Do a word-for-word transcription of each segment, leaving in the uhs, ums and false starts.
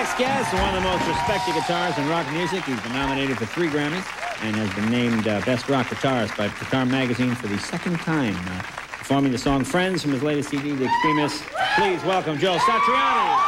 next guest, one of the most respected guitarists in rock music. He's been nominated for three Grammys and has been named uh, Best Rock Guitarist by Guitar Magazine for the second time. Uh, performing the song Friends from his latest C D, The Extremists. Please welcome Joe Satriani.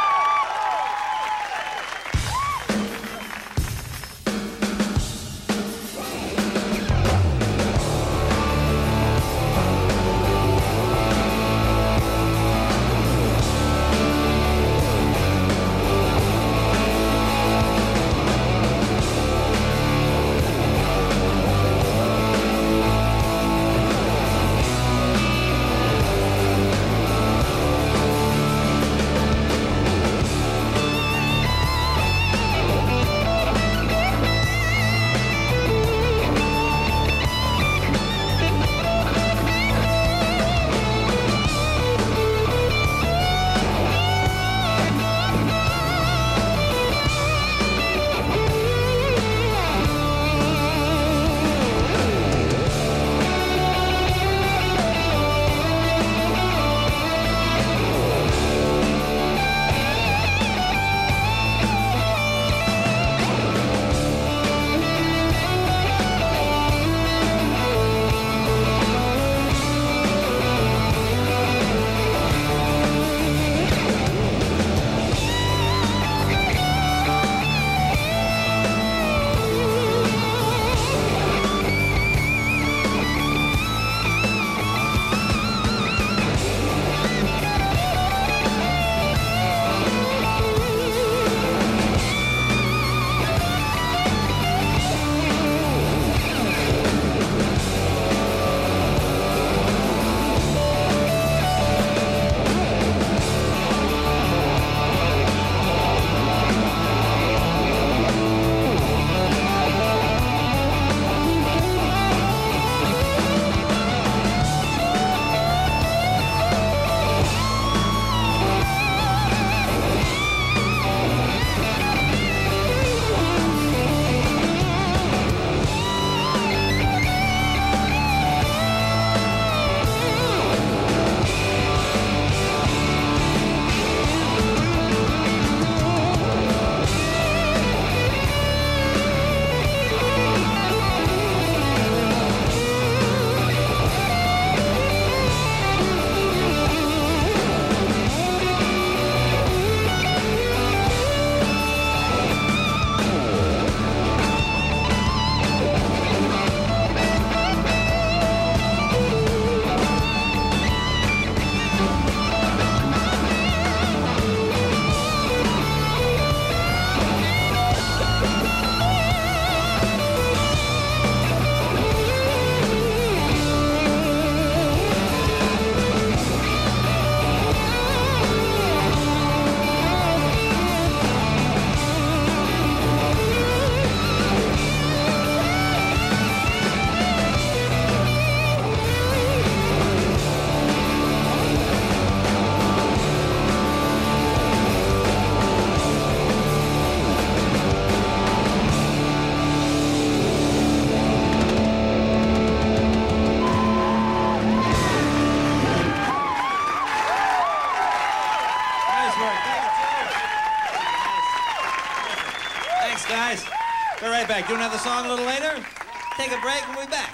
Be right back. Do another song a little later. Take a break and we'll be back.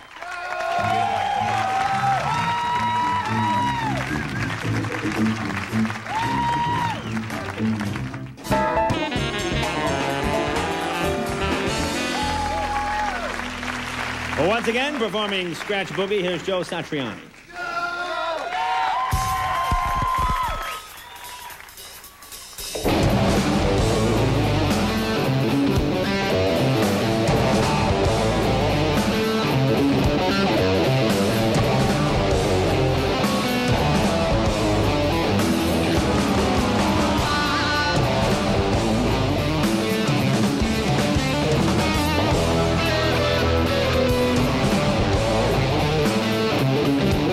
Well, once again, performing Scratch Boogie, here's Joe Satriani. Thank you.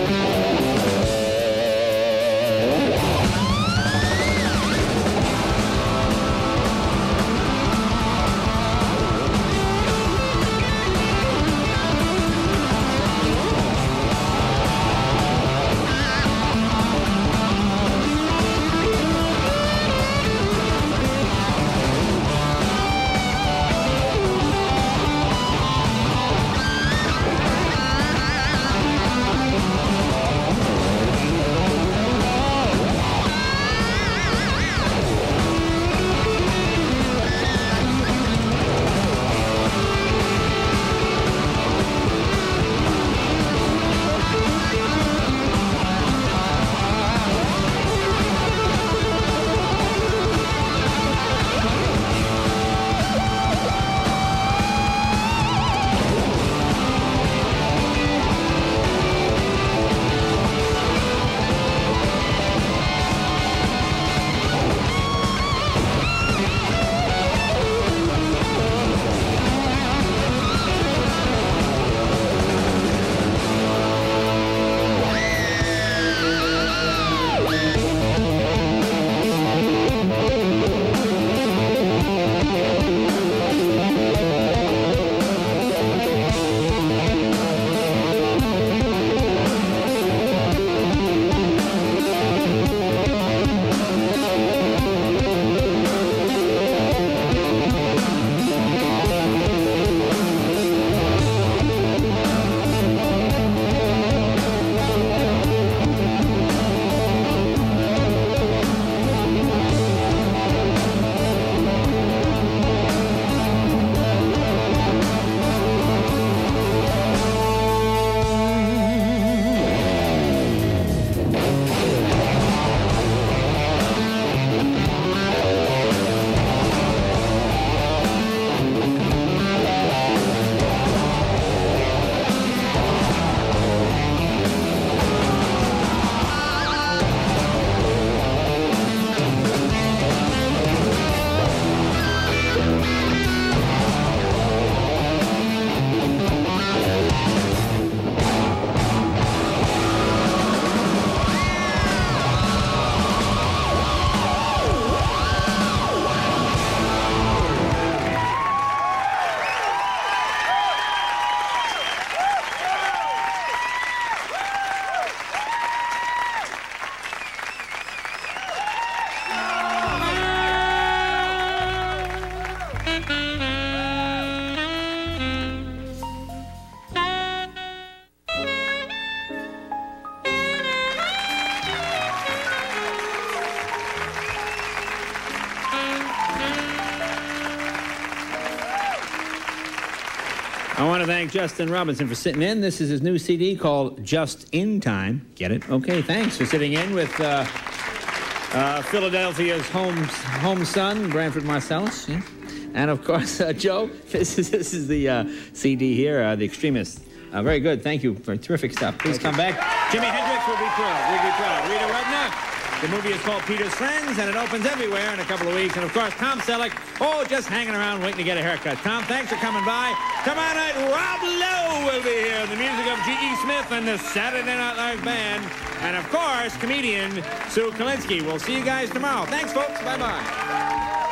I want to thank Justin Robinson for sitting in. This is his new C D called Just in Time. Get it? Okay, thanks for sitting in with uh, uh, Philadelphia's home, home son, Branford Marsalis. Yeah. And, of course, uh, Joe, this is, this is the uh, C D here, uh, The Extremists. Uh, very good. Thank you for terrific stuff. Please come back. Jimi Hendrix will be thrilled. We'll be proud. Rita Rudner. The movie is called Peter's Friends, and it opens everywhere in a couple of weeks. And, of course, Tom Selleck, oh, just hanging around waiting to get a haircut. Tom, thanks for coming by. Tomorrow night, Rob Lowe will be here. The music of G E. Smith and the Saturday Night Live Band. And, of course, comedian Sue Kalinsky. We'll see you guys tomorrow. Thanks, folks. Bye-bye.